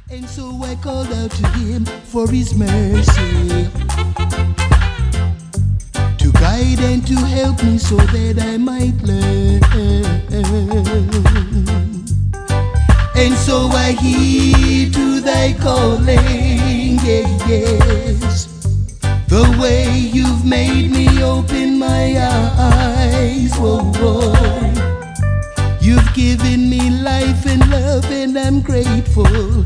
And so I called out to him for his mercy, to guide and to help me so that I might learn. And so I heed to thy calling, yes. The way you've made me open my eyes, whoa, whoa. You've given me life and love and I'm grateful.